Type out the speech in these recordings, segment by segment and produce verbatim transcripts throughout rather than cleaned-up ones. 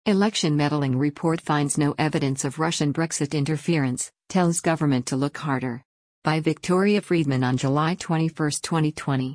Election meddling report finds no evidence of Russian Brexit interference, tells government to look harder. By Victoria Friedman on July twenty-first, twenty twenty.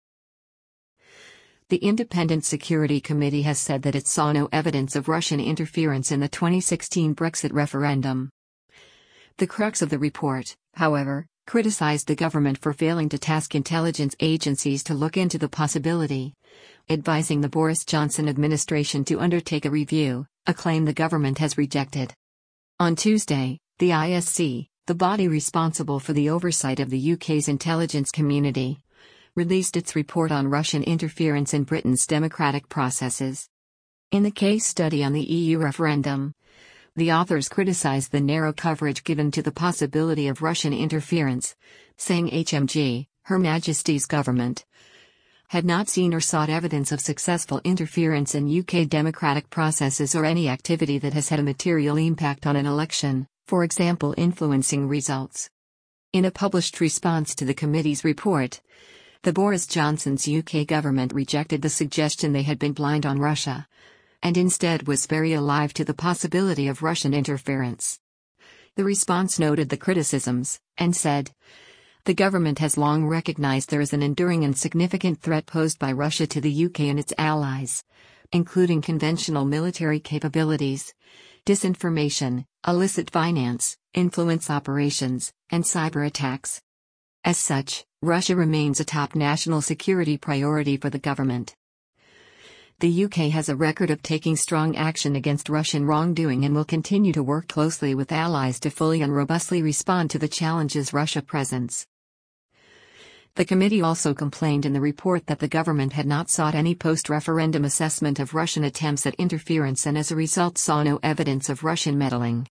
The Independent Security Committee has said that it saw no evidence of Russian interference in the twenty sixteen Brexit referendum. The crux of the report, however, criticized the government for failing to task intelligence agencies to look into the possibility, advising the Boris Johnson administration to undertake a review, a claim the government has rejected. On Tuesday, the I S C, the body responsible for the oversight of the U K's intelligence community, released its report on Russian interference in Britain's democratic processes. In the case study on the E U referendum, the authors criticized the narrow coverage given to the possibility of Russian interference, saying H M G, Her Majesty's government, had not seen or sought evidence of successful interference in U K democratic processes or any activity that has had a material impact on an election, for example influencing results. In a published response to the committee's report, the Boris Johnson's U K government rejected the suggestion they had been blind on Russia, and instead was very alive to the possibility of Russian interference. The response noted the criticisms, and said, "The government has long recognized there is an enduring and significant threat posed by Russia to the U K and its allies, including conventional military capabilities, disinformation, illicit finance, influence operations, and cyber attacks. As such, Russia remains a top national security priority for the government. The U K has a record of taking strong action against Russian wrongdoing and will continue to work closely with allies to fully and robustly respond to the challenges Russia presents." The committee also complained in the report that the government had not sought any post-referendum assessment of Russian attempts at interference and as a result saw no evidence of Russian meddling.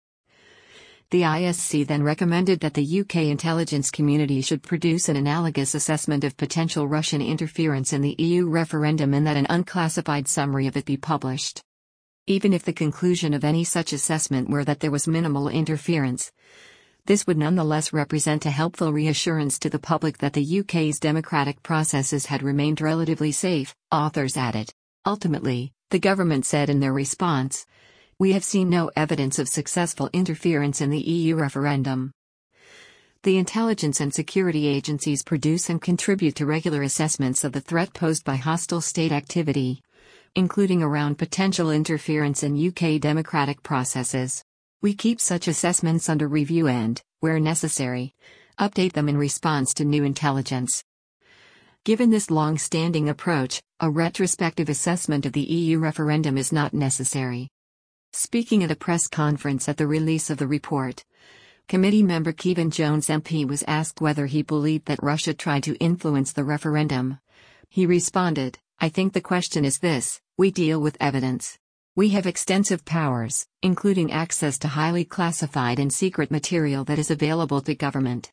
The I S C then recommended that the U K intelligence community should produce an analogous assessment of potential Russian interference in the E U referendum and that an unclassified summary of it be published. Even if the conclusion of any such assessment were that there was minimal interference, this would nonetheless represent a helpful reassurance to the public that the U K's democratic processes had remained relatively safe, authors added. Ultimately, the government said in their response, "We have seen no evidence of successful interference in the E U referendum." The intelligence and security agencies produce and contribute to regular assessments of the threat posed by hostile state activity, including around potential interference in U K democratic processes. We keep such assessments under review and, where necessary, update them in response to new intelligence. Given this long-standing approach, a retrospective assessment of the E U referendum is not necessary. Speaking at a press conference at the release of the report, committee member Kevan Jones M P was asked whether he believed that Russia tried to influence the referendum. He responded, "I think the question is this: we deal with evidence. We have extensive powers, including access to highly classified and secret material that is available to government.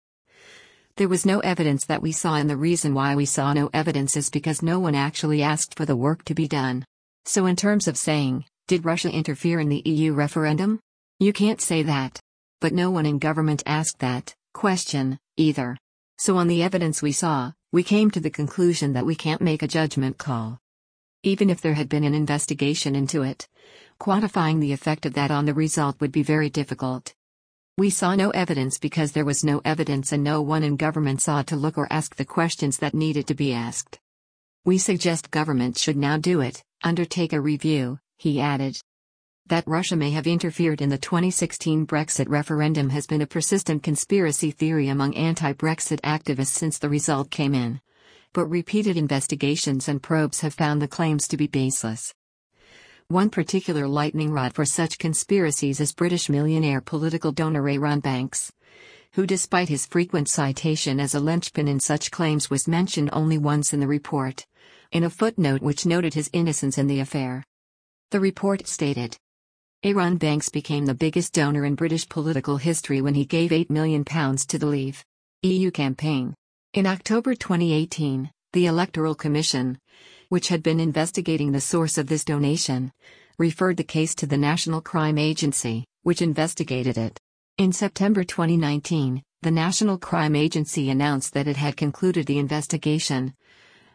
There was no evidence that we saw, and the reason why we saw no evidence is because no one actually asked for the work to be done. So in terms of saying, did Russia interfere in the E U referendum? You can't say that. But no one in government asked that question, either. So on the evidence we saw, we came to the conclusion that we can't make a judgment call. Even if there had been an investigation into it, quantifying the effect of that on the result would be very difficult. We saw no evidence because there was no evidence and no one in government saw to look or ask the questions that needed to be asked. We suggest government should now do it, undertake a review," he added. That Russia may have interfered in the twenty sixteen Brexit referendum has been a persistent conspiracy theory among anti-Brexit activists since the result came in. But repeated investigations and probes have found the claims to be baseless. One particular lightning rod for such conspiracies is British millionaire political donor Arron Banks, who despite his frequent citation as a linchpin in such claims was mentioned only once in the report, in a footnote which noted his innocence in the affair. The report stated, Arron Banks became the biggest donor in British political history when he gave eight million pounds to the Leave E U campaign. In October twenty eighteen, the Electoral Commission, which had been investigating the source of this donation, referred the case to the National Crime Agency, which investigated it. In September twenty nineteen, the National Crime Agency announced that it had concluded the investigation,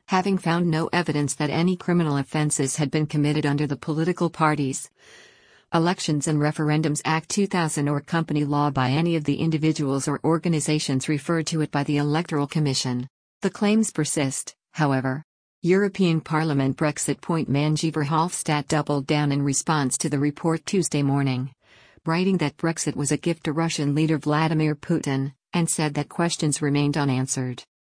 having found no evidence that any criminal offences had been committed under the Political Parties, Elections and Referendums Act two thousand or company law by any of the individuals or organisations referred to it by the Electoral Commission. The claims persist, however. European Parliament Brexit point man Guy Verhofstadt doubled down in response to the report Tuesday morning, writing that Brexit was a gift to Russian leader Vladimir Putin, and said that questions remained unanswered.